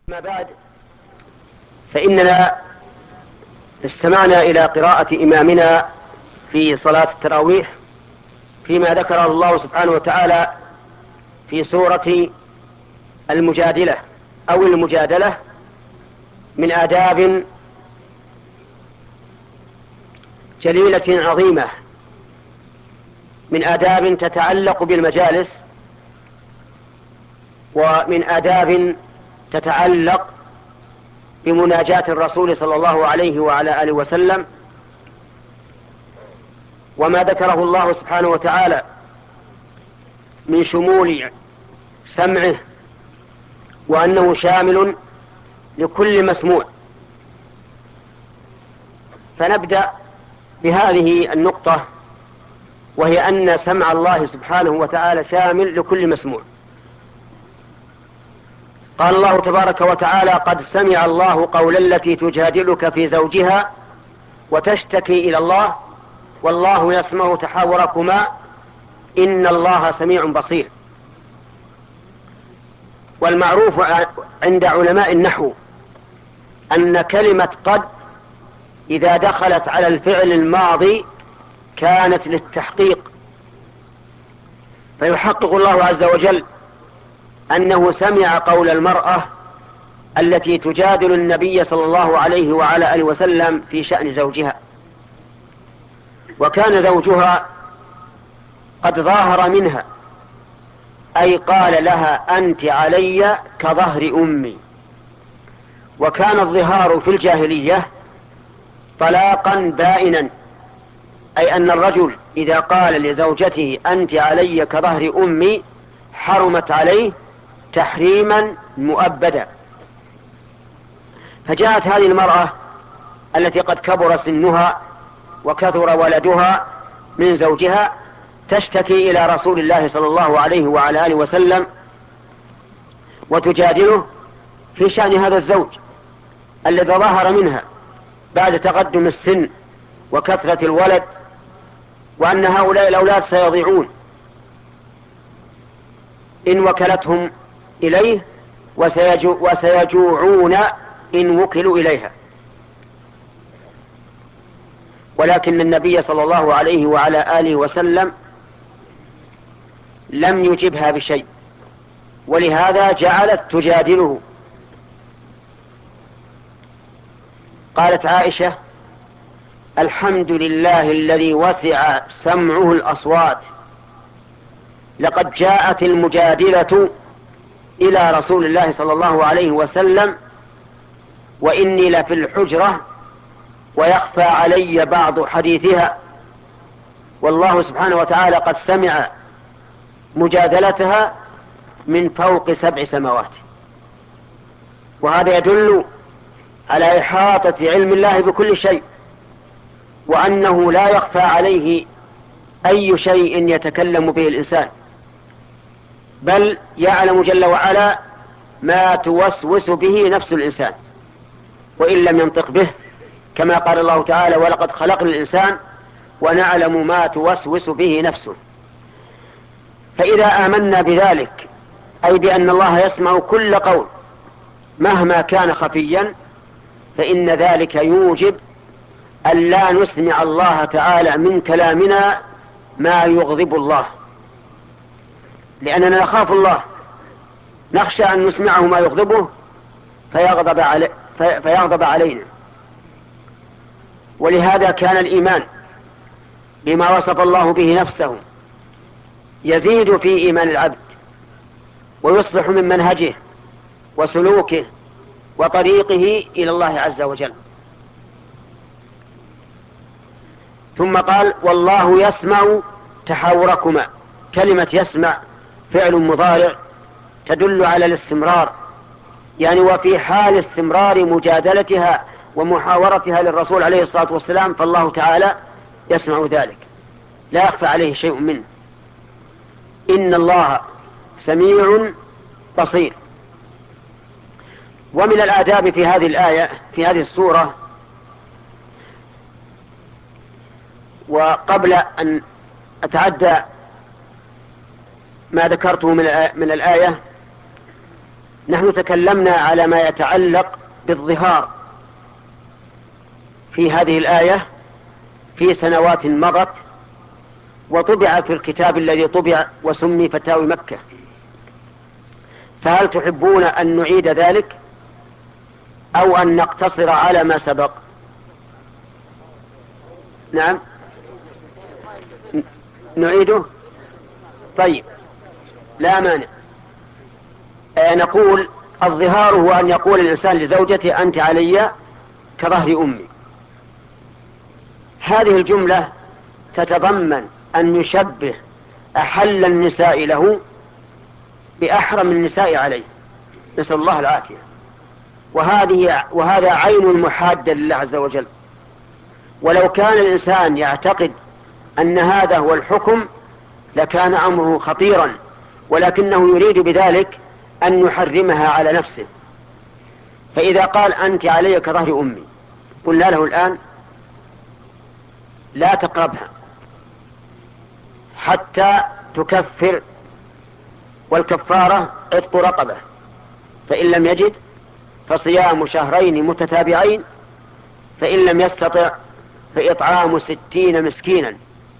ما بعد، فإننا استمعنا إلى قراءة إمامنا في صلاة التراويح فيما ذكره الله سبحانه وتعالى في سورة المجادلة أو المجادلة من آداب جليلة عظيمة، من آداب تتعلق بالمجالس، ومن آداب تتعلق بمناجاة الرسول صلى الله عليه وعلى آله وسلم، وما ذكره الله سبحانه وتعالى من شمول سمعه، وأنه شامل لكل مسموع. فنبدأ بهذه النقطة، وهي أن سمع الله سبحانه وتعالى شامل لكل مسموع. قال الله تبارك وتعالى: قد سمع الله قول التي تجادلك في زوجها وتشتكي إلى الله والله يسمع تحاوركما إن الله سميع بصير. والمعروف عند علماء النحو أن كلمة قد إذا دخلت على الفعل الماضي كانت للتحقيق، فيحقق الله عز وجل أنه سمع قول المرأة التي تجادل النبي صلى الله عليه وعلى آله وسلم في شأن زوجها، وكان زوجها قد ظاهر منها، أي قال لها: أنت علي كظهر أمي. وكان الظهار في الجاهلية طلاقا بائنا، أي أن الرجل إذا قال لزوجته أنت علي كظهر أمي حرمت عليه تحريما مؤبدا. فجاءت هذه المرأة التي قد كبر سنها وكثر ولدها من زوجها تشتكي إلى رسول الله صلى الله عليه وعلى آله وسلم وتجادله في شأن هذا الزوج الذي ظهر منها بعد تقدم السن وكثرة الولد، وأن هؤلاء الأولاد سيضيعون إن وكلتهم إليه وسيجوعون إن وكلوا إليها. ولكن النبي صلى الله عليه وعلى آله وسلم لم يجبها بشيء، ولهذا جعلت تجادله. قالت عائشة: الحمد لله الذي وسع سمعه الأصوات، لقد جاءت المجادلة إلى رسول الله صلى الله عليه وسلم وإني لفي الحجرة ويخفى علي بعض حديثها، والله سبحانه وتعالى قد سمع مجادلتها من فوق 7 سماوات. وهذا يدل على إحاطة علم الله بكل شيء، وأنه لا يخفى عليه أي شيء يتكلم به الإنسان، بل يعلم جل وعلا ما توسوس به نفس الإنسان وإن لم ينطق به، كما قال الله تعالى: ولقد خلقنا الإنسان ونعلم ما توسوس به نفسه. فإذا آمنا بذلك، أي بأن الله يسمع كل قول مهما كان خفيا، فإن ذلك يوجب أن لا نسمع الله تعالى من كلامنا ما يغضب الله، لأننا نخاف الله، نخشى أن نسمعه ما يغضبه فيغضب علينا. ولهذا كان الإيمان بما وصف الله به نفسه يزيد في إيمان العبد ويصلح من منهجه وسلوكه وطريقه إلى الله عز وجل. ثم قال: والله يسمع تحاوركما. كلمة يسمع فعل مضارع تدل على الاستمرار، يعني وفي حال استمرار مجادلتها ومحاورتها للرسول عليه الصلاة والسلام، فالله تعالى يسمع ذلك لا يخفى عليه شيء منه. إن الله سميع بصير. ومن الآداب في هذه الآية في هذه السورة، وقبل أن أتعدى ما ذكرته من الآية، نحن تكلمنا على ما يتعلق بالظهار في هذه الآية في سنوات مضت، وطبع في الكتاب الذي طبع وسمي فتاوي مكة. فهل تحبون أن نعيد ذلك أو أن نقتصر على ما سبق؟ نعم نعيده. طيب لا مانع. نقول الظهار هو أن يقول الإنسان لزوجته أنت علي كظهر أمي. هذه الجملة تتضمن أن يشبه أحل النساء له بأحرم النساء عليه، نسأل الله العافية. وهذا عين المحادة لله عز وجل. ولو كان الإنسان يعتقد أن هذا هو الحكم لكان أمره خطيرا، ولكنه يريد بذلك أن يحرمها على نفسه. فإذا قال أنت علي كظهر أمي، قلنا له الآن لا تقربها حتى تكفر، والكفارة عتق رقبة، فإن لم يجد فصيام شهرين متتابعين، فإن لم يستطع فإطعام 60 مسكينا.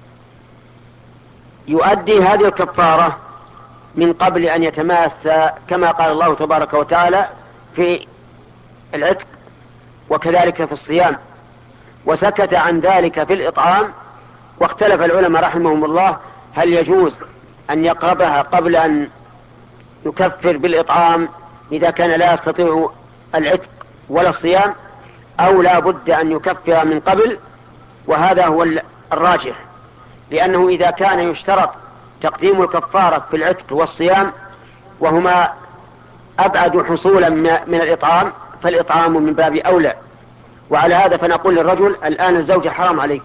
يؤدي هذه الكفارة من قبل أن يتماسى كما قال الله تبارك وتعالى في العتق، وكذلك في الصيام، وسكت عن ذلك في الإطعام. واختلف العلماء رحمهم الله هل يجوز أن يقربها قبل أن يكفر بالإطعام إذا كان لا يستطيع العتق ولا الصيام، أو لا بد أن يكفر من قبل. وهذا هو الراجح، لأنه إذا كان يشترط تقديم الكفارة في العتق والصيام وهما أبعد حصولا من الإطعام، فالإطعام من باب أولى. وعلى هذا فنقول للرجل الآن الزوجة حرام عليك،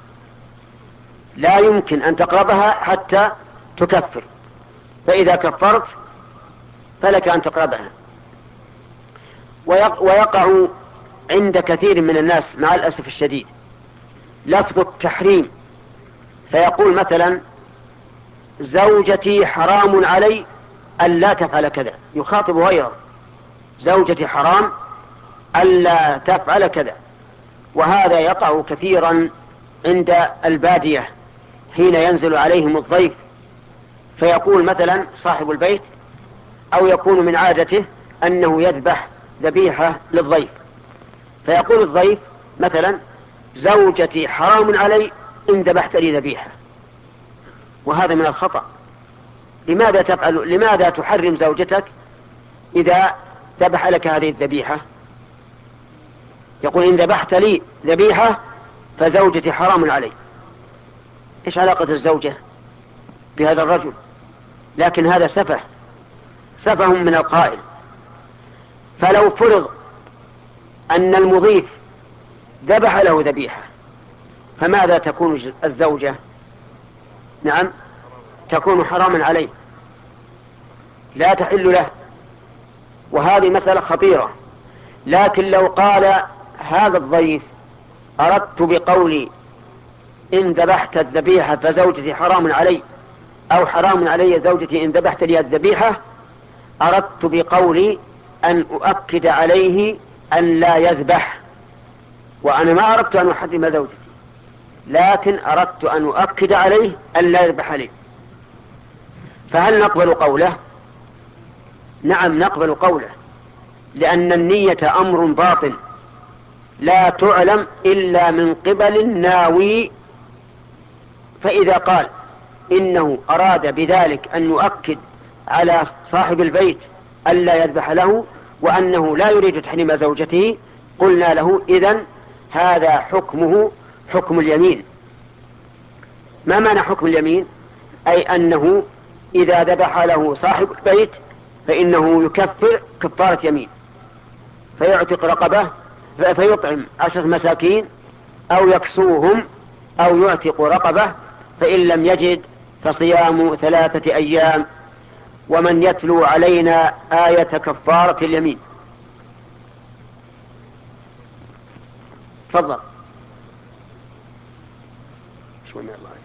لا يمكن أن تقربها حتى تكفر، فإذا كفرت فلك أن تقربها. ويقع عند كثير من الناس مع الأسف الشديد لفظ التحريم، فيقول مثلا زوجتي حرام علي ألا تفعل كذا، يخاطب غيره زوجتي حرام ألا تفعل كذا. وهذا يقع كثيرا عند البادية حين ينزل عليهم الضيف، فيقول مثلا صاحب البيت أو يكون من عادته أنه يذبح ذبيحة للضيف، فيقول الضيف مثلا زوجتي حرام علي إن ذبحت لي ذبيحة. وهذا من الخطأ. لماذا تحرم زوجتك إذا ذبح لك هذه الذبيحة؟ يقول إن ذبحت لي ذبيحة فزوجتي حرام علي. إيش علاقة الزوجة بهذا الرجل؟ لكن هذا سفه من القائل. فلو فرض أن المضيف ذبح له ذبيحة، فماذا تكون الزوجة؟ نعم تكون حراما عليه، لا تحل له. وهذه مسألة خطيرة. لكن لو قال هذا الضيف أردت بقولي إن ذبحت الذبيحة فزوجتي حرام علي، أو حرام علي زوجتي إن ذبحت لي الذبيحة، أردت بقولي أن أؤكد عليه أن لا يذبح، وأنا ما أردت أن أحرم زوجتي، لكن أردت أن أؤكد عليه أن لا يذبح لي. فهل نقبل قوله؟ نعم نقبل قوله، لأن النية أمر باطن لا تعلم إلا من قبل الناوي. فإذا قال إنه أراد بذلك أن يؤكد على صاحب البيت ألا يذبح له وأنه لا يريد تحريم زوجته، قلنا له إذن هذا حكمه حكم اليمين. ما معنى حكم اليمين؟ أي أنه إذا ذبح له صاحب البيت فإنه يكفر كفارة يمين، فيعتق رقبة، فيطعم 10 مساكين أو يكسوهم أو يعتق رقبة، فإن لم يجد فصيام 3 أيام. ومن يتلو علينا آية كفارة اليمين؟ تفضل. شو من الله.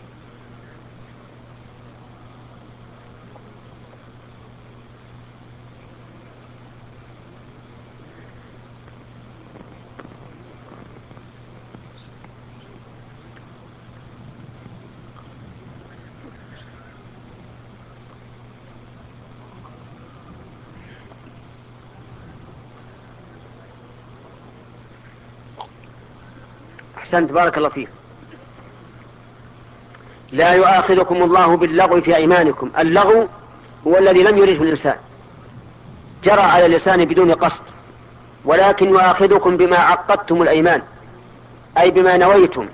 أحسنت بارك الله فيك. لا يؤاخذكم الله باللغو في أيمانكم. اللغو هو الذي لم يرده الإنسان، جرى على اللسان بدون قصد، ولكن يؤاخذكم بما عقدتم الأيمان، أي بما نويتم.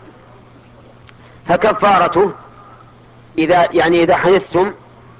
فكفارته إذا حنثتم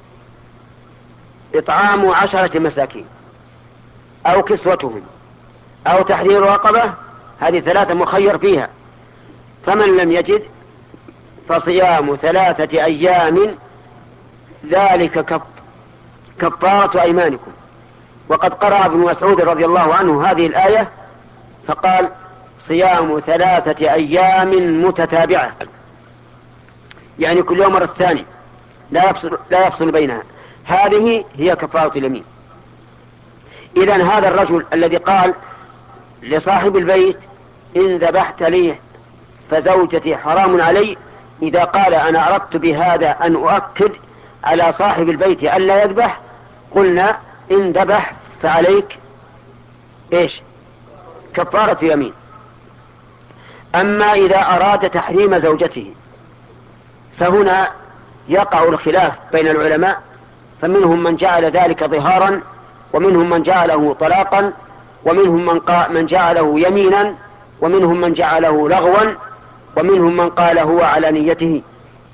إطعام 10 مساكين أو كسوتهم أو تحرير رقبة، هذه 3 مخير فيها. فمن لم يجد فصيام 3 أيام ذلك كفارة أيمانكم. وقد قرأ ابن مسعود رضي الله عنه هذه الآية فقال صيام 3 أيام متتابعة، يعني كل يوم مرة الثاني، لا يفصل بينها. هذه هي كفارة اليمين. إذن هذا الرجل الذي قال لصاحب البيت إن ذبحت لي فزوجتي حرام علي، إذا قال أنا أردت بهذا أن أؤكد على صاحب البيت ألا يذبح، قلنا إن ذبح فعليك إيش؟ كفارة يمين. أما إذا أراد تحريم زوجته فهنا يقع الخلاف بين العلماء، فمنهم من جعل ذلك ظهارا، ومنهم من جعله طلاقا، ومنهم من جعله يمينا، ومنهم من جعله لغوا، ومنهم من قال هو على نيته.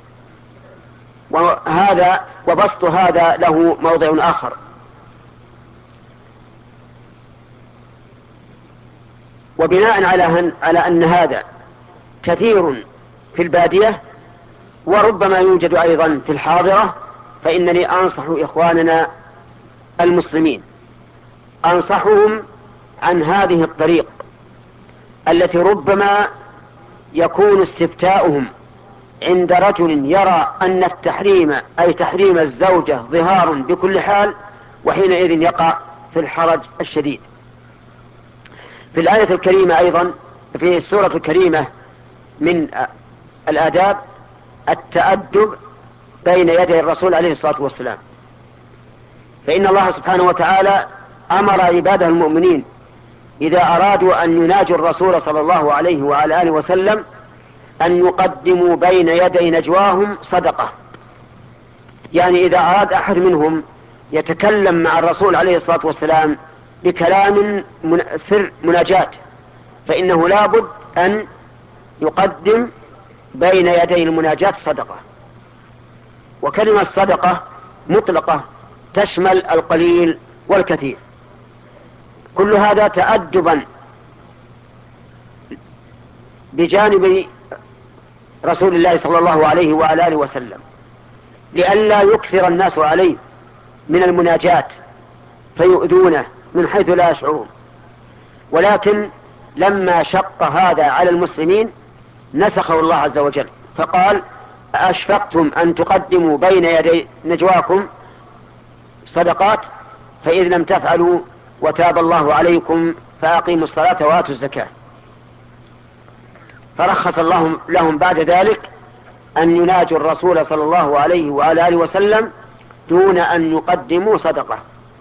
وبسط هذا له موضع آخر. وبناء على أن هذا كثير في البادية وربما يوجد أيضا في الحاضرة، فإنني أنصح إخواننا المسلمين، أنصحهم عن هذه الطريق التي ربما يكون استفتاؤهم عند رجل يرى أن التحريم أي تحريم الزوجة ظهار بكل حال، وحينئذ يقع في الحرج الشديد. في الآية الكريمة أيضا في السورة الكريمة من الآداب التأدب بين يدي الرسول عليه الصلاة والسلام، فإن الله سبحانه وتعالى أمر عباده المؤمنين إذا أرادوا أن يناجوا الرسول صلى الله عليه وعلى آله وسلم أن يقدموا بين يدي نجواهم صدقة. يعني إذا أراد أحد منهم يتكلم مع الرسول عليه الصلاة والسلام بكلام سر مناجاة، فإنه لابد أن يقدم بين يدي المناجاة صدقة. وكلمة صدقة مطلقة تشمل القليل والكثير. كل هذا تأدبا بجانب رسول الله صلى الله عليه وعلى آله وسلم، لئلا يكثر الناس عليه من المناجاة فيؤذونه من حيث لا يشعرون. ولكن لما شق هذا على المسلمين نسخه الله عز وجل فقال أشفقتم أن تقدموا بين يدي نجواكم صدقات فإذ لم تفعلوا وتاب الله عليكم فأقيموا الصلاة وآتوا الزكاة. فرخص الله لهم بعد ذلك أن يناجوا الرسول صلى الله عليه وعلى آله وسلم دون أن يقدموا صدقة.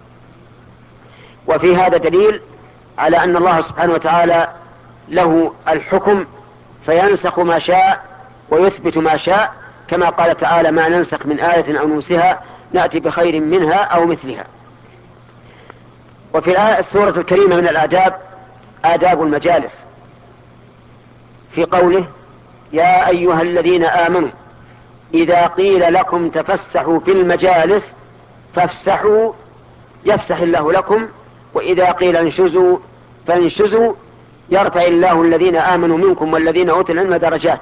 وفي هذا دليل على أن الله سبحانه وتعالى له الحكم فينسخ ما شاء ويثبت ما شاء، كما قال تعالى ما ننسخ من آية أو ننسها نأتي بخير منها أو مثلها. وفي السورة الكريمة من الآداب آداب المجالس، في قوله يا أيها الذين آمنوا إذا قيل لكم تفسحوا في المجالس فافسحوا يفسح الله لكم، وإذا قيل انشزوا فانشزوا يرفع الله الذين آمنوا منكم والذين أوتوا العلم درجات.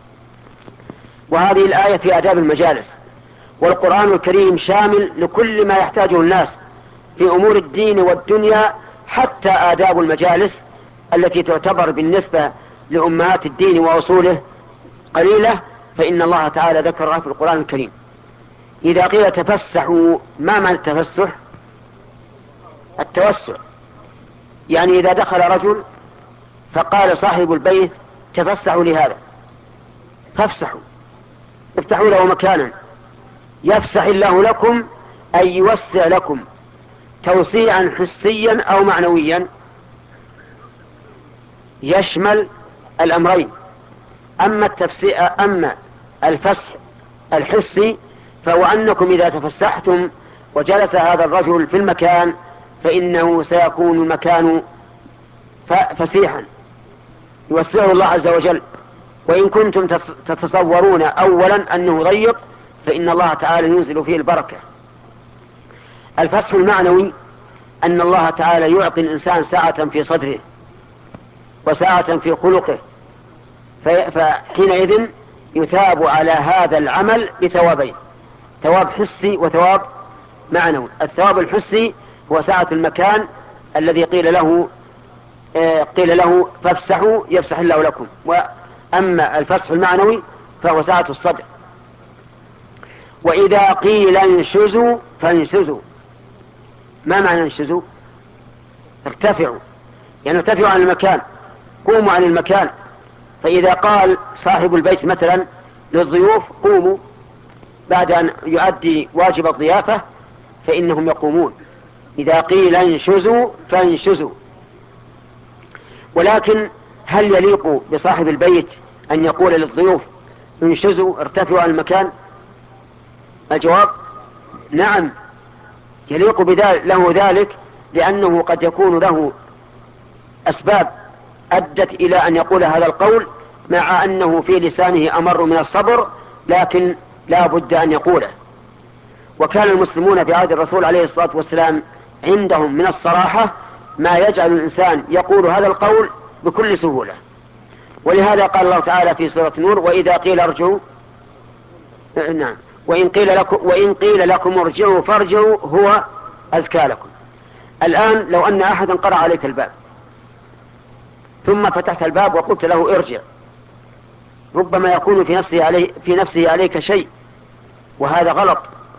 وهذه الآية في آداب المجالس. والقرآن الكريم شامل لكل ما يحتاجه الناس في أمور الدين والدنيا، حتى آداب المجالس التي تعتبر بالنسبة لأمهات الدين وأصوله قليلة، فإن الله تعالى ذكرها في القرآن الكريم. إذا قيل تفسحوا، ما معنى التفسح؟ التوسع. يعني إذا دخل رجل فقال صاحب البيت تفسحوا لهذا فافسحوا، افتحوا له مكانا يفسح الله لكم أي يوسع لكم توسيعا حسيا أو معنويا، يشمل الأمرين أما الفسح الحسي فهو أنكم إذا تفسحتم وجلس هذا الرجل في المكان فإنه سيكون المكان فسيحا يوسعه الله عز وجل. وإن كنتم تتصورون أولا أنه ضيق فإن الله تعالى ينزل فيه البركة. الفسح المعنوي أن الله تعالى يعطي الإنسان سعة في صدره وسعة في خلقه، فحينئذ يثاب على هذا العمل بثوابين: ثواب حسي وثواب معنوي. الثواب الحسي هو سعة المكان الذي قيل له فافسحوا يفسح الله لكم. وأما الفسح المعنوي فهو سعة الصدر. وإذا قيل انشزوا فانشزوا. ما معنى انشزوا؟ ارتفعوا، يعني ارتفعوا عن المكان، قوموا عن المكان. فإذا قال صاحب البيت مثلا للضيوف قوموا بعد أن يؤدي واجب الضيافة فإنهم يقومون. إذا قيل انشزوا فانشزوا. ولكن هل يليق بصاحب البيت أن يقول للضيوف انشزوا ارتفعوا عن المكان؟ الجواب نعم، يليق له ذلك، لأنه قد يكون له أسباب أدت إلى أن يقول هذا القول، مع أنه في لسانه أمر من الصبر، لكن لا بد أن يقوله. وكان المسلمون في عهد الرسول عليه الصلاة والسلام عندهم من الصراحة ما يجعل الإنسان يقول هذا القول بكل سهولة. ولهذا قال الله تعالى في سورة النور: وإذا قيل ارجعوا، نعم، وإن قيل لكم ارجعوا فارجعوا هو أزكى لكم. الآن لو أن أحدا قرأ عليك الباب ثم فتحت الباب وقلت له ارجع، ربما يكون في نفسه عليك شيء، وهذا غلط.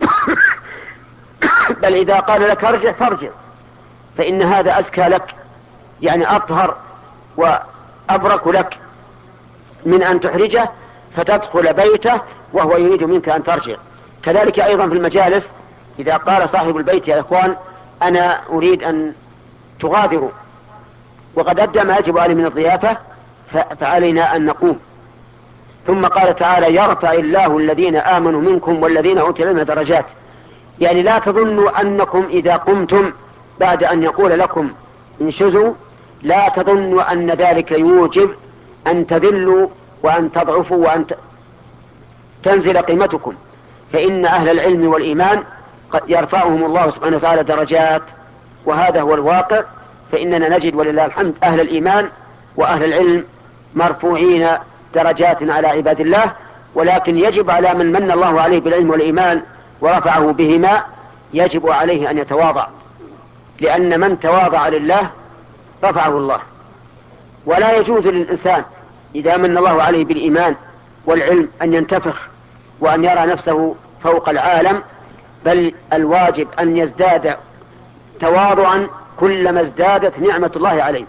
بل إذا قال لك ارجع فارجع، فإن هذا أزكى لك، يعني أطهر وأبرك لك من أن تحرجه فتدخل بيته وهو يريد منك أن ترجع. كذلك أيضا في المجالس، إذا قال صاحب البيت يا إخوان أنا أريد أن تغادروا وقد أدى ما يجب عليه من الضيافة، فعلينا أن نقوم. ثم قال تعالى: يرفع الله الذين آمنوا منكم والذين أوتوا العلم درجات. يعني لا تظنوا أنكم إذا قمتم بعد أن يقول لكم انشزوا، لا تظنوا أن ذلك يوجب أن تذلوا وأن تضعفوا وأن تنزل قيمتكم، فإن أهل العلم والإيمان قد يرفعهم الله سبحانه وتعالى درجات، وهذا هو الواقع. فإننا نجد ولله الحمد أهل الإيمان وأهل العلم مرفوعين درجات على عباد الله، ولكن يجب على من من الله عليه بالعلم والإيمان ورفعه بهما يجب عليه أن يتواضع، لأن من تواضع لله رفعه الله. ولا يجوز للإنسان إذا من الله عليه بالإيمان والعلم أن ينتفخ وأن يرى نفسه فوق العالم، بل الواجب أن يزداد تواضعا كلما ازدادت نعمة الله عليه.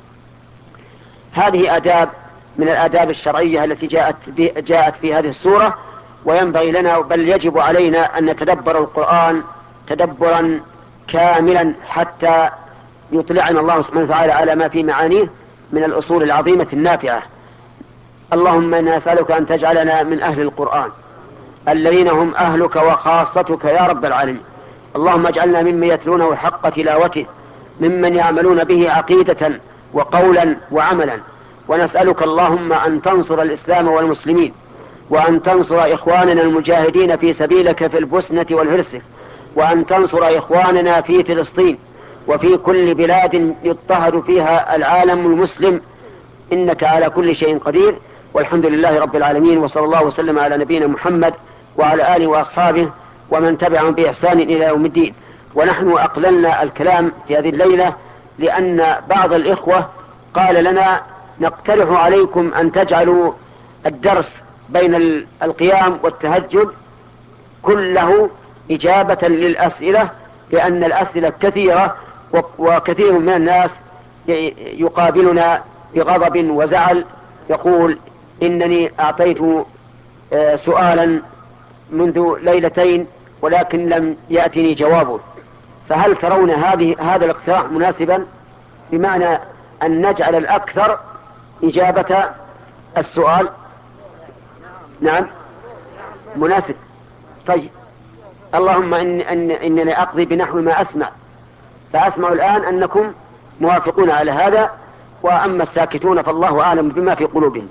هذه آداب من الآداب الشرعية التي جاءت في هذه السورة، وينبغي لنا بل يجب علينا أن نتدبر القرآن تدبرا كاملا حتى يطلعنا الله سبحانه وتعالى على ما في معانيه من الأصول العظيمة النافعة. اللهم إنا نسألك أن تجعلنا من أهل القرآن الذين هم أهلك وخاصتك يا رب العالمين. اللهم اجعلنا ممن يتلونه حق تلاوته، ممن يعملون به عقيدة وقولا وعملا. ونسألك اللهم أن تنصر الإسلام والمسلمين، وأن تنصر إخواننا المجاهدين في سبيلك في البوسنة والهرسك، وأن تنصر إخواننا في فلسطين وفي كل بلاد يضطهد فيها العالم المسلم، إنك على كل شيء قدير. والحمد لله رب العالمين، وصلى الله وسلم على نبينا محمد وعلى آله وأصحابه ومن تبعهم بإحسان إلى يوم الدين. ونحن أقللنا الكلام في هذه الليلة لأن بعض الإخوة قال لنا نقترح عليكم أن تجعلوا الدرس بين القيام والتهجد كله إجابة للأسئلة، لأن الأسئلة كثيرة وكثير من الناس يقابلنا بغضب وزعل، يقول إنني أعطيت سؤالا منذ ليلتين ولكن لم يأتني جوابه. فهل ترون هذا الاقتراح مناسبا، بمعنى أن نجعل الأكثر إجابة السؤال؟ نعم مناسب. طيب اللهم إنني أقضي بنحو ما أسمع، فأسمع الآن أنكم موافقون على هذا، وأما الساكتون فالله أعلم بما في قلوبهم.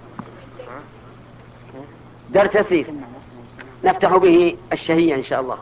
درس يسير نفتح به الشهية إن شاء الله.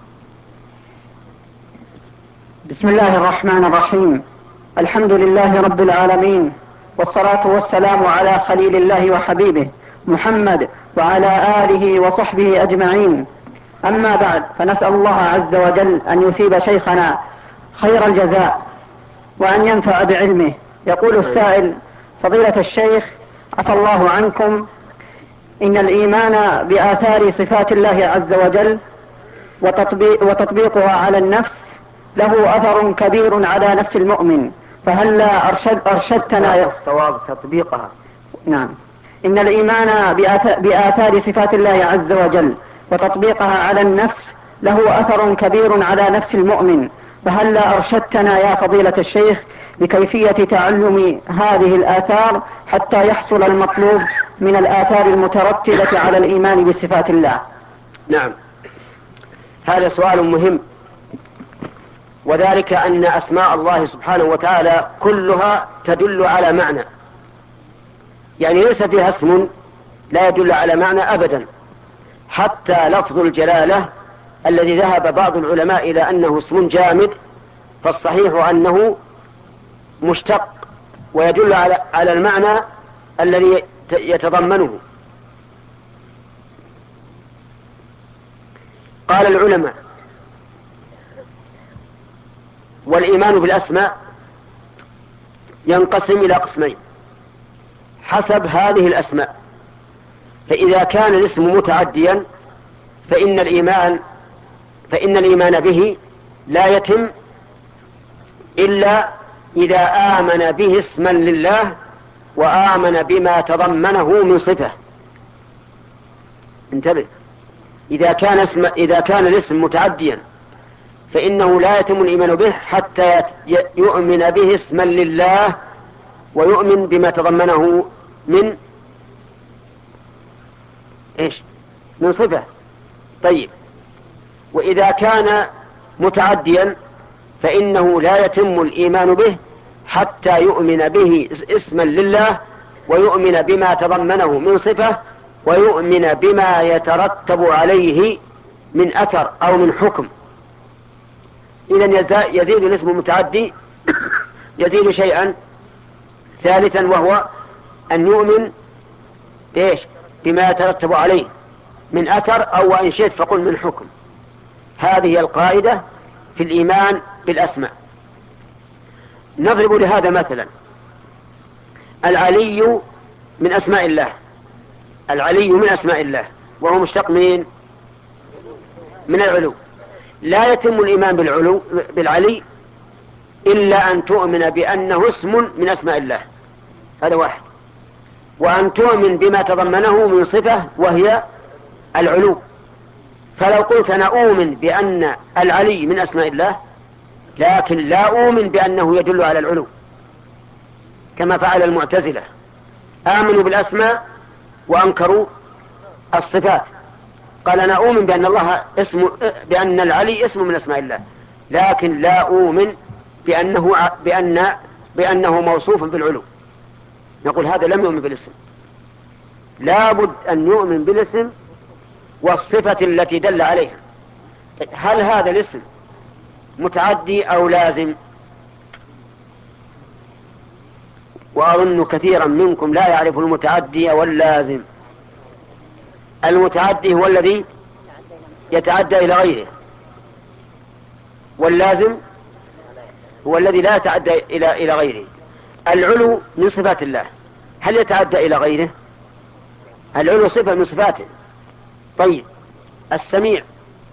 بسم الله الرحمن الرحيم. الحمد لله رب العالمين، والصلاة والسلام على خليل الله وحبيبه محمد وعلى آله وصحبه أجمعين. أما بعد، فنسأل الله عز وجل أن يثيب شيخنا خير الجزاء وأن ينفع بعلمه. يقول السائل: فضيلة الشيخ عفى الله عنكم، إن الإيمان بآثار صفات الله عز وجل وتطبيقها على النفس له أثر كبير على نفس المؤمن، فهلا أرشدتنا؟ الصواب تطبيقها. نعم. إن الإيمان بآثار صفات الله عز وجل وتطبيقها على النفس له أثر كبير على نفس المؤمن، فهلا أرشدتنا يا فضيلة الشيخ بكيفية تعلم هذه الآثار حتى يحصل المطلوب من الآثار المترتبة على الإيمان بصفات الله؟ نعم، هذا سؤال مهم، وذلك أن أسماء الله سبحانه وتعالى كلها تدل على معنى، يعني ليس فيها اسم لا يدل على معنى أبدا. حتى لفظ الجلالة الذي ذهب بعض العلماء إلى أنه اسم جامد، فالصحيح أنه مشتق ويدل على المعنى الذي يتضمنه. قال العلماء: والإيمان بالأسماء ينقسم إلى قسمين حسب هذه الأسماء. فإذا كان الاسم متعديا فإن الإيمان به لا يتم إلا إذا آمن به اسما لله وآمن بما تضمنه من صفة. انتبه، إذا كان الاسم متعديا فإنه لا يتم الإيمان به حتى يؤمن به اسما لله ويؤمن بما تضمنه من من صفة. طيب، وإذا كان متعديا فإنه لا يتم الإيمان به حتى يؤمن به اسما لله ويؤمن بما تضمنه من صفة ويؤمن بما يترتب عليه من أثر أو من حكم. إذن يزيد الاسم المتعدي يزيد شيئا ثالثا، وهو أن يؤمن بما يترتب عليه من أثر، أو وإن شئت فقل من حكم. هذه القاعدة في الإيمان بالأسماء. نضرب لهذا مثلا: العلي من أسماء الله، العلي من أسماء الله وهو مشتق من العلو. لا يتم الإيمان بالعلي إلا أن تؤمن بأنه اسم من أسماء الله، هذا واحد، وأن تؤمن بما تضمنه من صفة وهي العلو. فلو قلت أنا أؤمن بأن العلي من أسماء الله لكن لا أؤمن بأنه يدل على العلو، كما فعل المعتزلة، آمنوا بالأسماء وأنكروا الصفات. قال أنا أؤمن بأن العلي اسم من أسماء الله، لكن لا أؤمن بأنه موصوف بالعلو. نقول هذا لم يؤمن بالاسم، لا بد أن يؤمن بالاسم والصفة التي دل عليها. هل هذا الاسم متعدي أو لازم؟ وأظن كثيرا منكم لا يعرف المتعدي واللازم. المتعدي هو الذي يتعدى إلى غيره، واللازم هو الذي لا يتعدى إلى غيره. العلو من صفات الله، هل يتعدى إلى غيره؟ العلو صفة من صفاته. طيب، السميع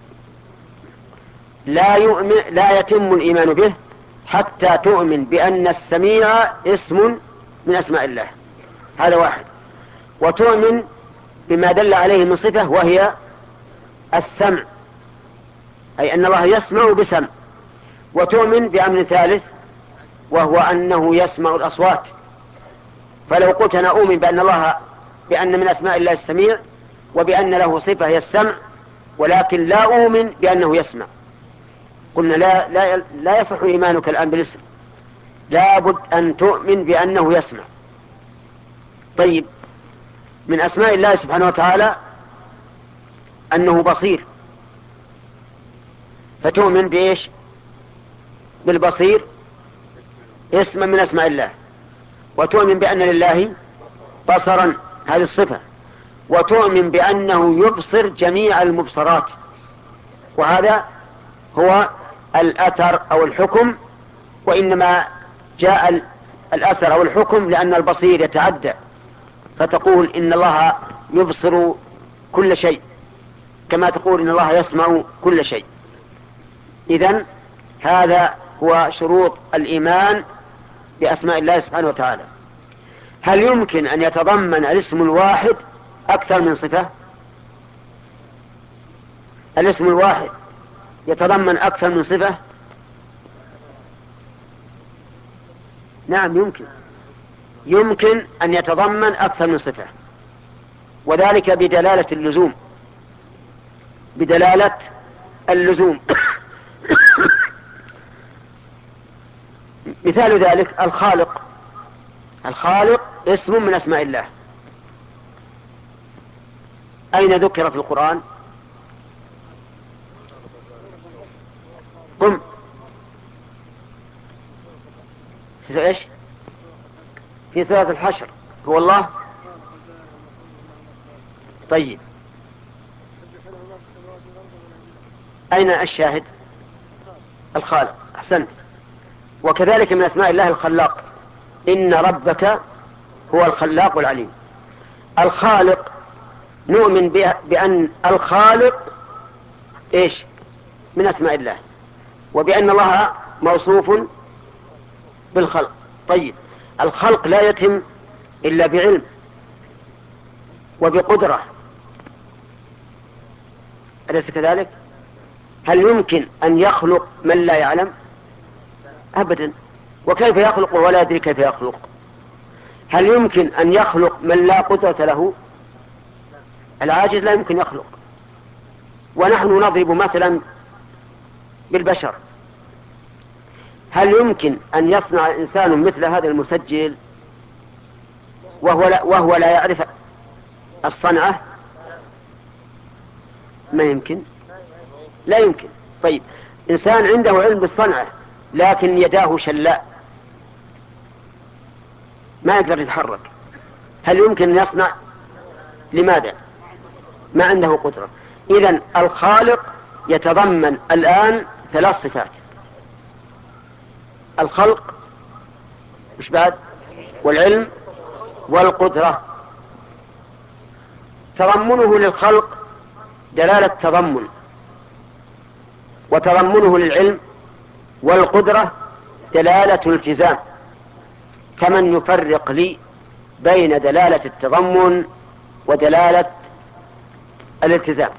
لا يتم الإيمان به حتى تؤمن بأن السميع اسم من أسماء الله، هذا واحد، وتؤمن بما دل عليه من صفة وهي السمع، أي أن الله يسمع بسمع، وتؤمن بأمر ثالث وهو أنه يسمع الأصوات. فلو قلت أنا أؤمن بأن من أسماء الله السميع وبأن له صفة هي السمع، ولكن لا أؤمن بأنه يسمع. قلنا لا يصح إيمانك الآن بالاسم، لا بد أن تؤمن بأنه يسمع. طيب، من أسماء الله سبحانه وتعالى أنه بصير، فتؤمن بإيش؟ بالبصير اسما من أسماء الله، وتؤمن بأن لله بصرا، هذه الصفة، وتؤمن بأنه يبصر جميع المبصرات، وهذا هو الأثر أو الحكم. وإنما جاء الأثر أو الحكم لأن البصير يتعدى، فتقول إن الله يبصر كل شيء كما تقول إن الله يسمع كل شيء. إذن هذا هو شروط الإيمان بأسماء الله سبحانه وتعالى. هل يمكن أن يتضمن الاسم الواحد أكثر من صفة؟ الاسم الواحد يتضمن أكثر من صفة؟ نعم، يمكن أن يتضمن أكثر من صفة، وذلك بدلالة اللزوم. مثال ذلك الخالق اسم من أسماء الله. أين ذكر في القرآن؟ قم في سورة الحشر هو الله. طيب، أين الشاهد؟ الخالق. أحسنت. وكذلك من أسماء الله الخلاق، إن ربك هو الخلاق العليم. الخالق نؤمن بأن الخالق إيش؟ من أسماء الله، وبأن الله موصوف بالخلق. طيب، الخلق لا يتم إلا بعلم وبقدرة، أليس كذلك؟ هل يمكن أن يخلق من لا يعلم؟ أبدا. وكيف يخلق ولا يدري كيف يخلق؟ هل يمكن أن يخلق من لا قدرة له؟ العاجز لا يمكن يخلق. ونحن نضرب مثلا بالبشر، هل يمكن أن يصنع إنسان مثل هذا المسجل وهو لا يعرف الصنعة؟ ما يمكن، لا يمكن. طيب، إنسان عنده علم بالصنعة لكن يداه شلاء ما يقدر يتحرك، هل يمكن أن يصنع؟ لماذا؟ ما عنده قدرة. إذن الخالق يتضمن الآن 3 صفات: الخلق، مش بعد، والعلم، والقدرة. تضمنه للخلق دلالة تضمن، وتضمنه للعلم والقدرة دلالة التزام. فمن يفرق لي بين دلالة التضمن ودلالة الالتزام؟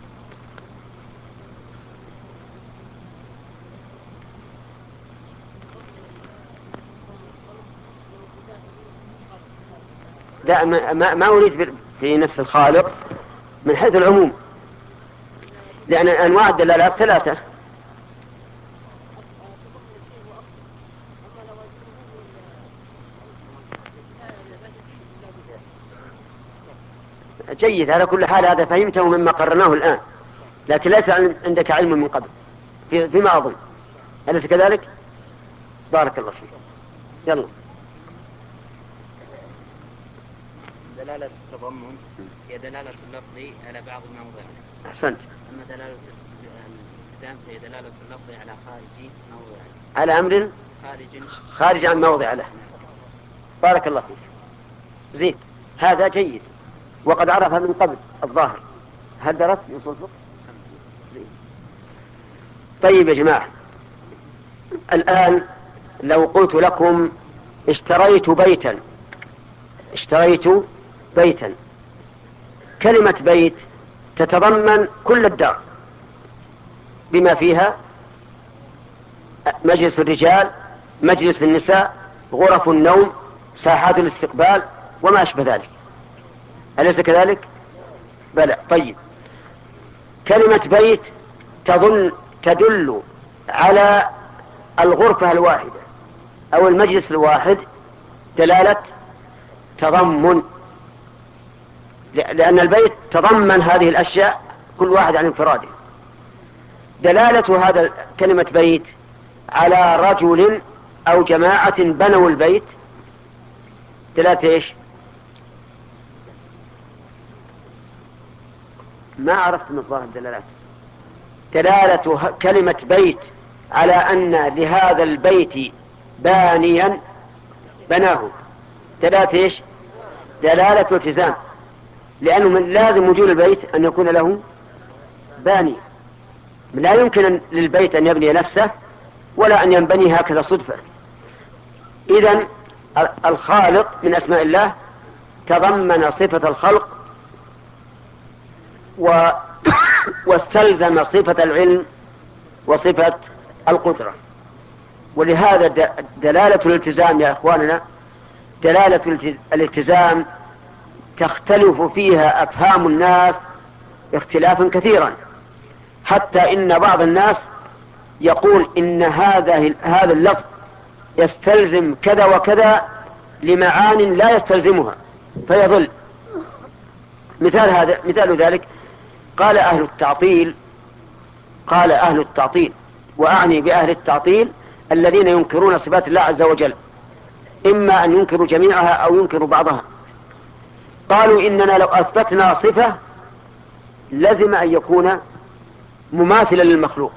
لا، ما أريد في نفس الخالق من حيث العموم، لأن أنواع الدلالات 3. جيد، على كل حال هذا فهمته مما قررناه الآن، لكن ليس عندك علم من قبل فيما أظن، أليس كذلك؟ بارك الله فيك. يلا. دلالة التضمن هي دلالة اللفظ على بعض موضعه. أحسنت. أما دلالة الالتزام فهي دلالة اللفظ على خارج موضعه، على أمر خارج عن موضع له. بارك الله فيك. زين، هذا جيد، وقد عرفها من قبل الظاهر. هل درست أصول الفقه؟ طيب يا جماعة، الآن لو قلت لكم اشتريت بيتا، كلمة بيت تتضمن كل الدار بما فيها مجلس الرجال، مجلس النساء، غرف النوم، ساحات الاستقبال، وما أشبه ذلك، أليس كذلك؟ بلى. طيب، كلمة بيت تدل على الغرفة الواحدة أو المجلس الواحد دلالة تضمن، لأن البيت تضمن هذه الأشياء كل واحد عن انفراده. دلالة هذا كلمة بيت على رجل أو جماعة بنوا البيت دلالة إيش؟ ما عرفت من الظاهر الدلالات. دلالة كلمة بيت على أن لهذا البيت بانيا بناه دلالة إيش؟ دلالة التزام، لأنه من لازم وجود البيت أن يكون له باني. لا يمكن للبيت أن يبني نفسه ولا أن ينبني هكذا صدفة. إذن الخالق من أسماء الله تضمن صفة الخلق واستلزم صفة العلم وصفة القدرة. ولهذا دلالة الالتزام يا إخواننا، دلالة الالتزام تختلف فيها أفهام الناس اختلافا كثيرا، حتى إن بعض الناس يقول إن هذا اللفظ يستلزم كذا وكذا لمعان لا يستلزمها فيضل. مثال ذلك قال أهل التعطيل، وأعني بأهل التعطيل الذين ينكرون صفات الله عز وجل، إما أن ينكروا جميعها أو ينكروا بعضها. قالوا إننا لو أثبتنا صفة لازم أن يكون مماثلا للمخلوق.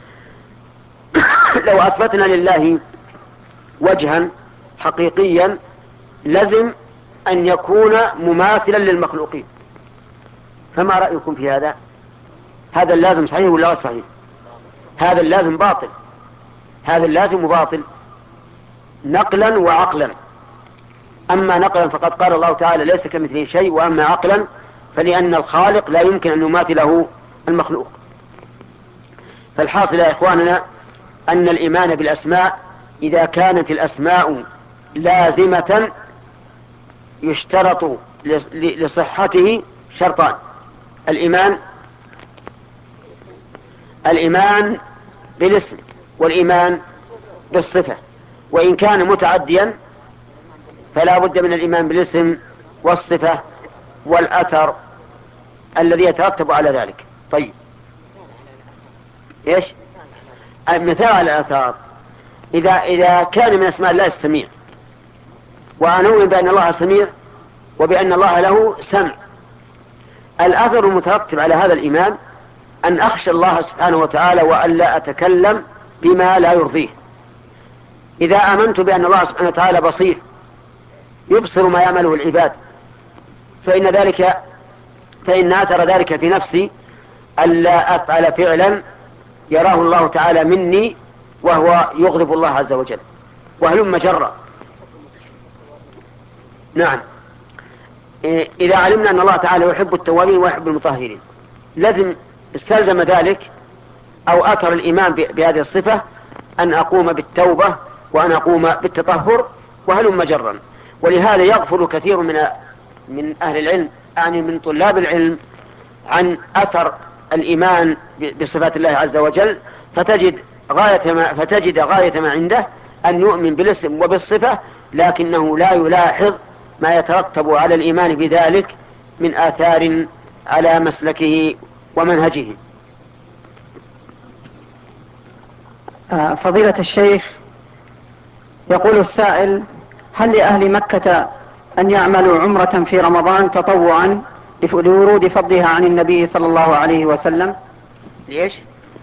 لو أثبتنا لله وجها حقيقيا لازم أن يكون مماثلا للمخلوقين. فما رأيكم في هذا؟ هذا اللازم صحيح ولا غير صحيح؟ هذا اللازم باطل، هذا اللازم باطل نقلا وعقلا. أما نقلا فقد قال الله تعالى ليس كمثله شيء، وأما عقلا فلأن الخالق لا يمكن أن يماثله المخلوق. فالحاصل يا إخواننا أن الإيمان بالأسماء إذا كانت الأسماء لازمة يشترط لصحته شرطان: الإيمان بالاسم والإيمان بالصفة. وإن كان متعديا فلا بد من الإيمان بالاسم والصفة والأثر الذي يترتب على ذلك. طيب، إيش المثال على الآثار؟ إذا كان من أسماء الله السميع، وأنا أؤمن بأن الله سميع وبأن الله له سمع، الأثر المترتب على هذا الإيمان أن أخشى الله سبحانه وتعالى وأن لا أتكلم بما لا يرضيه. إذا آمنت بأن الله سبحانه وتعالى بصير يبصر ما يعمله العباد، فإن أثر ذلك في نفسي ألا أفعل فعلا يراه الله تعالى مني وهو يغضب الله عز وجل، وهلم جرا. نعم، إذا علمنا أن الله تعالى يحب التوابين ويحب المطهرين لازم استلزم ذلك أو أثر الإيمان بهذه الصفة أن أقوم بالتوبة وأن أقوم بالتطهر وهلم جرا. ولهذا يغفل كثير من أهل العلم، يعني من طلاب العلم، عن أثر الإيمان بصفات الله عز وجل، فتجد غاية ما عنده أن يؤمن بالاسم وبالصفة، لكنه لا يلاحظ ما يترتب على الإيمان بذلك من آثار على مسلكه ومنهجه. فضيلة الشيخ، يقول السائل: هل لأهل مكة أن يعملوا عمرة في رمضان تطوعا لورود فضلها عن النبي صلى الله عليه وسلم؟ ليش؟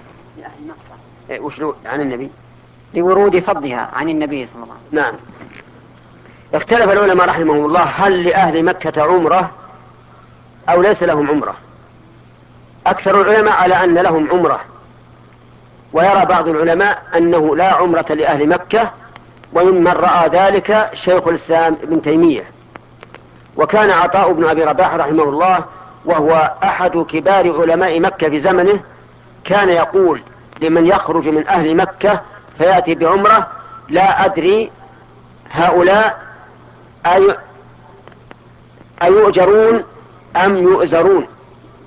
وشلو عن النبي؟ لورود فضلها عن النبي صلى الله عليه وسلم. نعم. اختلف العلماء رحمهم الله هل لأهل مكة عمرة أو ليس لهم عمرة. أكثر العلماء على أن لهم عمرة، ويرى بعض العلماء أنه لا عمرة لأهل مكة، وممن رأى ذلك شيخ الإسلام ابن تيمية. وكان عطاء بن أبي رباح رحمه الله وهو أحد كبار علماء مكة في زمنه كان يقول لمن يخرج من أهل مكة فيأتي بعمرة: لا أدري هؤلاء أيؤجرون أم يؤزرون،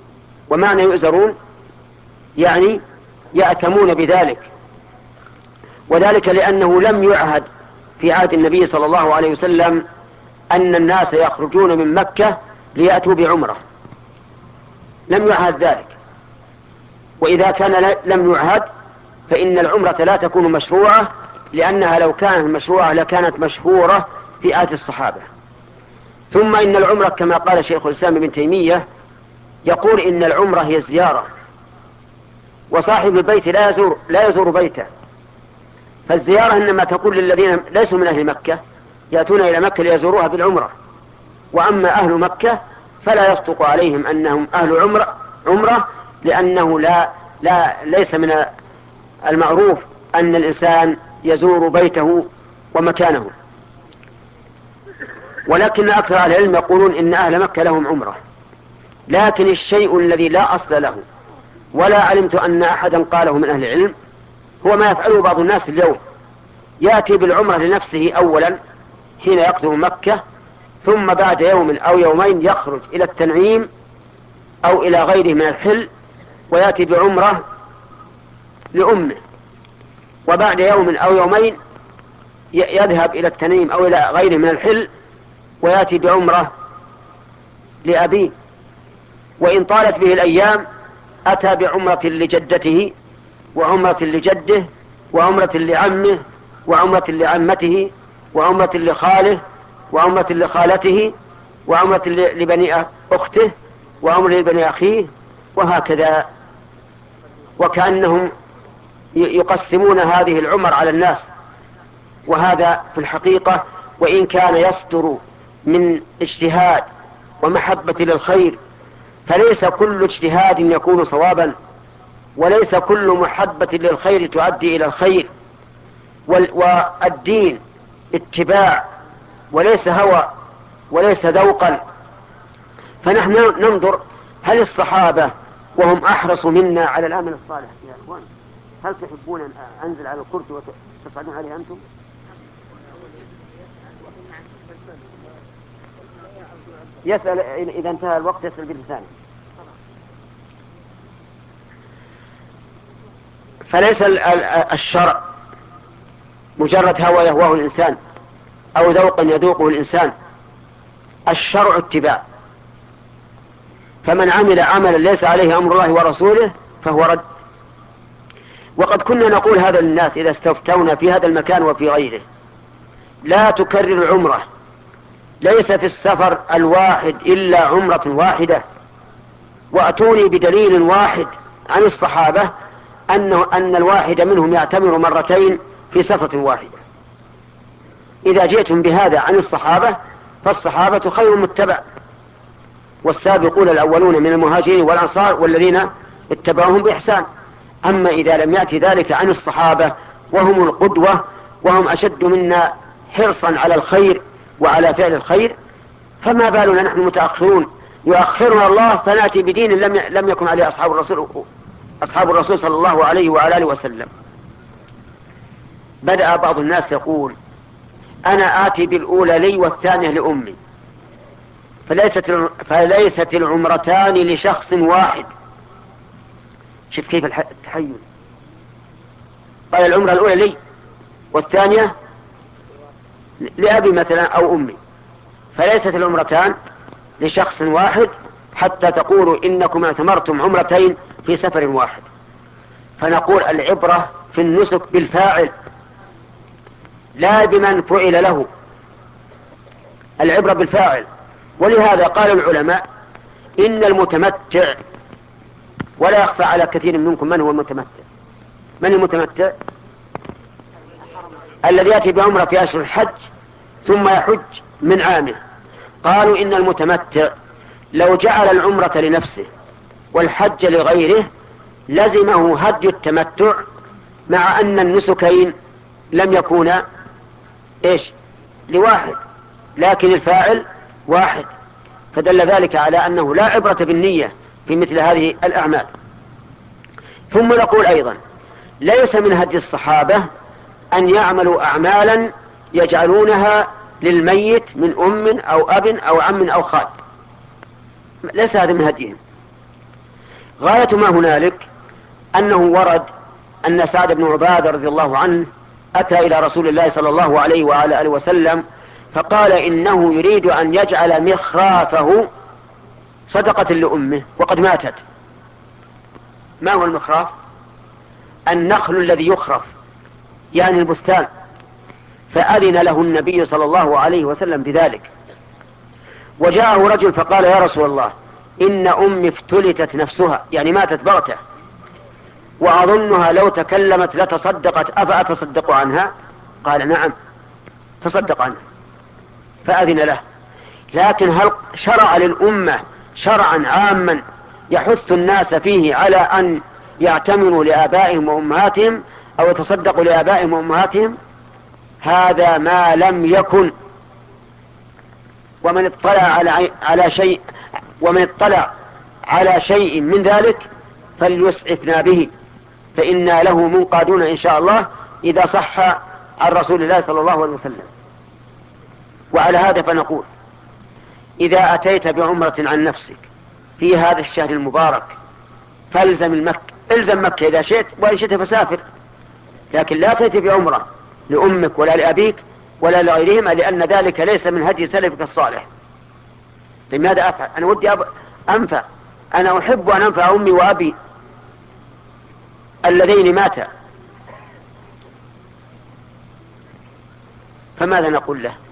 ومعنى يؤزرون يعني يأثمون بذلك، وذلك لأنه لم يعهد في عهد النبي صلى الله عليه وسلم أن الناس يخرجون من مكة ليأتوا بعمرة، لم يعهد ذلك. وإذا كان لم يعهد فإن العمرة لا تكون مشروعة، لأنها لو كانت مشروعة لكانت مشهورة في عهد الصحابة. ثم إن العمرة كما قال شيخ الإسلام ابن تيمية يقول إن العمرة هي الزيارة، وصاحب البيت لا يزور بيته، فالزيارة إنما تقول للذين ليسوا من أهل مكة يأتون إلى مكة ليزوروها بالعمرة، وأما أهل مكة فلا يصدق عليهم أنهم أهل عمرة، لأنه ليس من المعروف أن الإنسان يزور بيته ومكانه. ولكن أكثر أهل العلم يقولون إن أهل مكة لهم عمرة، لكن الشيء الذي لا أصل له ولا علمت أن أحدا قاله من أهل العلم هو ما يفعله بعض الناس اليوم، يأتي بالعمرة لنفسه أولا حين يقدم مكة، ثم بعد يوم أو يومين يخرج إلى التنعيم أو إلى غيره من الحل ويأتي بعمرة لأمه، وبعد يوم أو يومين يذهب إلى التنعيم أو إلى غيره من الحل ويأتي بعمرة لأبيه، وإن طالت به الأيام أتى بعمرة لجدته وعمرة لجده وعمرة لعمه وعمرة لعمته وعمرة لخاله وعمرة لخالته وعمرة لبني أخته وعمرة لبني أخيه، وهكذا، وكأنهم يقسمون هذه العمر على الناس. وهذا في الحقيقة وإن كان يصدر من اجتهاد ومحبة للخير، فليس كل اجتهاد يكون صوابا، وليس كل محبة للخير تؤدي إلى الخير، والدين اتباع وليس هوى وليس ذوقا. فنحن ننظر هل الصحابة وهم أحرص منا على العمل الصالح يا أخوان، هل تحبون أن أنزل على الكرسي وتصعدون عليه أنتم؟ يسأل إذا انتهى الوقت يسأل بلسانه. فليس الشرع مجرد هوى يهواه الإنسان أو ذوقا يذوقه الإنسان، الشرع اتباع، فمن عمل عملا ليس عليه أمر الله ورسوله فهو رد. وقد كنا نقول هذا للناس إذا استفتونا في هذا المكان وفي غيره: لا تكرر العمرة، ليس في السفر الواحد إلا عمرة واحدة، وأتوني بدليل واحد عن الصحابة أن الواحد منهم يعتمر مرتين في سفرة واحدة. إذا جئتم بهذا عن الصحابة فالصحابة خير متبع، والسابقون الأولون من المهاجرين والأنصار والذين اتبعوهم بإحسان. أما إذا لم يأتي ذلك عن الصحابة وهم القدوة وهم أشد منا حرصا على الخير وعلى فعل الخير، فما بالنا نحن متأخرون يؤخرنا الله فنأتي بدين لم يكن عليه أصحاب الرسول صلى الله عليه وعلى آله وسلم. بدأ بعض الناس يقول: أنا آتي بالأولى لي والثانية لأمي، فليست العمرتان لشخص واحد. شوف كيف التحيز. قال العمرة الأولى لي والثانية لأبي مثلا أو أمي، فليست العمرتان لشخص واحد حتى تقولوا إنكم اعتمرتم عمرتين في سفر واحد. فنقول العبرة في النسك بالفاعل لا بمن فعل له، العبرة بالفاعل. ولهذا قال العلماء: إن المتمتع، ولا يخفى على كثير منكم من هو المتمتع. من المتمتع؟ الذي يأتي بعمرة في أشهر الحج ثم يحج من عامه. قالوا إن المتمتع لو جعل العمرة لنفسه والحج لغيره لزمه هدي التمتع، مع أن النسكين لم يكونا لواحد، لكن الفاعل واحد، فدل ذلك على أنه لا عبرة بالنية في مثل هذه الأعمال. ثم نقول أيضا: ليس من هدي الصحابة أن يعملوا أعمالا يجعلونها للميت من أم أو أب أو عم أو خال، ليس هذا من هديهم. غاية ما هنالك أنه ورد أن سعد بن عبادة رضي الله عنه أتى إلى رسول الله صلى الله عليه وعلى آله وسلم فقال إنه يريد أن يجعل مخرافه صدقة لأمه وقد ماتت. ما هو المخراف؟ النخل الذي يخرف، يعني البستان. فأذن له النبي صلى الله عليه وسلم بذلك. وجاءه رجل فقال يا رسول الله إن أمي افتلتت نفسها، يعني ماتت بغتة، وأظنها لو تكلمت لتصدقت، أفأتصدق عنها؟ قال نعم تصدق عنها. فأذن له. لكن هل شرع للأمة شرعا عاما يحث الناس فيه على أن يعتمروا لآبائهم وأمهاتهم أو يتصدقوا لآبائهم وأمهاتهم؟ هذا ما لم يكن. ومن اطلع على شيء من ذلك فليسعفنا به، فإنا له منقادون إن شاء الله إذا صح عن رسول الله صلى الله عليه وسلم. وعلى هذا فنقول إذا أتيت بعمرة عن نفسك في هذا الشهر المبارك فالزم الزم مكة إذا شئت، وإن شئت فسافر، لكن لا تأتي بعمرة لأمك ولا لأبيك ولا لغيرهما، لأن ذلك ليس من هدي سلفك الصالح. طيب ماذا أفعل؟ أنا ودي أنفع، أنا أحب أن أنفع أمي وأبي اللذين ماتا، فماذا نقول له؟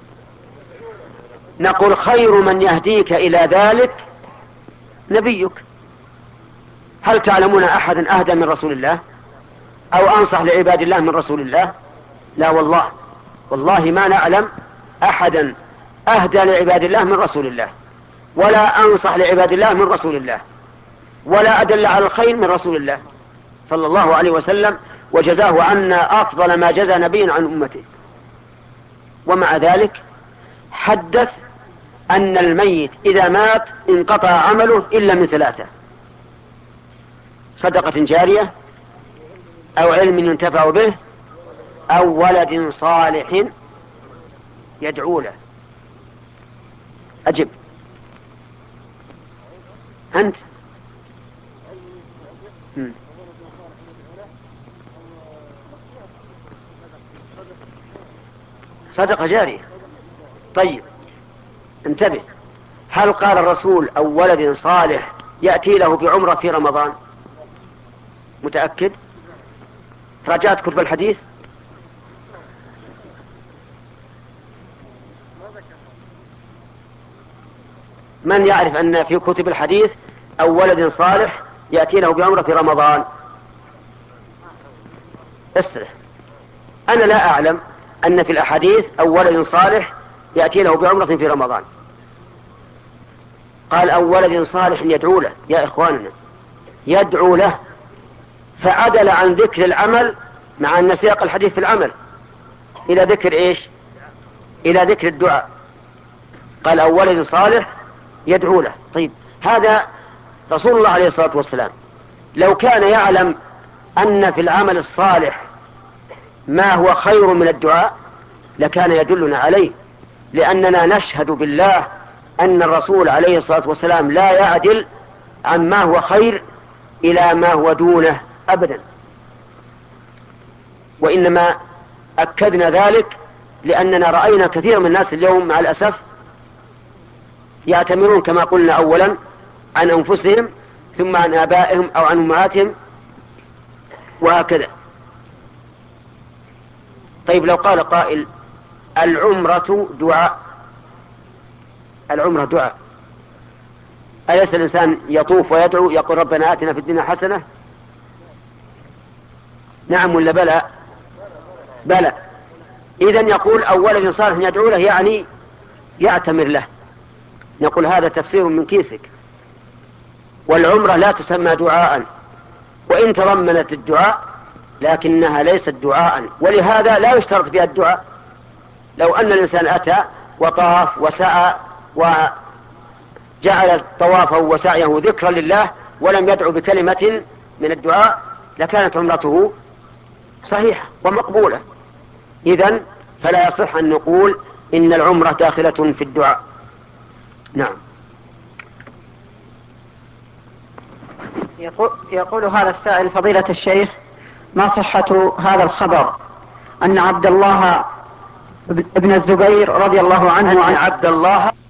نقول خير من يهديك إلى ذلك نبيك. هل تعلمون أحدا أهدى من رسول الله أو أنصح لعباد الله من رسول الله؟ لا والله، والله ما نعلم أحدا أهدى لعباد الله من رسول الله، ولا أنصح لعباد الله من رسول الله، ولا أدل على الخير من رسول الله صلى الله عليه وسلم، وجزاه عنا أفضل ما جزى نبي عن أمته. ومع ذلك حدث أن الميت إذا مات انقطع عمله إلا من ثلاثة: صدقة جارية، أو علم ينتفع به، أو ولد صالح يدعو له. أجب أنت. صدقة جارية. طيب انتبه، هل قال الرسول أو ولد صالح يأتي له بعمرة في رمضان؟ متأكد؟ راجعت كتب الحديث؟ من يعرف أن في كتب الحديث أو ولد صالح يأتي له بعمرة في رمضان؟ اسرح. أنا لا أعلم أن في الأحاديث أو ولد صالح يأتي له بعمرة في رمضان. قال أو ولد صالح يدعو له. يا إخواننا، يدعو له، فعدل عن ذكر العمل مع أن سياق الحديث في العمل إلى ذكر إيش؟ إلى ذكر الدعاء. قال أو ولد صالح يدعو له. طيب هذا رسول الله عليه الصلاة والسلام لو كان يعلم أن في العمل الصالح ما هو خير من الدعاء لكان يدلنا عليه، لأننا نشهد بالله أن الرسول عليه الصلاة والسلام لا يعدل عن ما هو خير إلى ما هو دونه أبدا. وإنما أكدنا ذلك لأننا رأينا كثير من الناس اليوم مع الأسف يعتمرون كما قلنا أولا عن أنفسهم، ثم عن آبائهم أو عن أمهاتهم، وهكذا. طيب لو قال قائل العمرة دعاء، العمرة دعاء، أليس الإنسان يطوف ويدعو يقول ربنا آتنا في الدنيا حسنة؟ نعم ولا بلى؟ بلى. إذن يقول أو ولد صالح يدعو له يعني يعتمر له. نقول هذا تفسير من كيسك، والعمرة لا تسمى دعاء وإن تضمنت الدعاء لكنها ليست دعاء، ولهذا لا يشترط بها الدعاء. لو أن الإنسان أتى وطاف وسعى وجعل طوافه وسعيه ذكرا لله ولم يدعو بكلمة من الدعاء لكانت عمرته صحيحة ومقبولة. إذن فلا يصح أن نقول إن العمرة داخلة في الدعاء. نعم. يقول هذا السائل: فضيلة الشيخ، ما صحة هذا الخبر أن عبد الله ابن الزبير رضي الله عنه عبد الله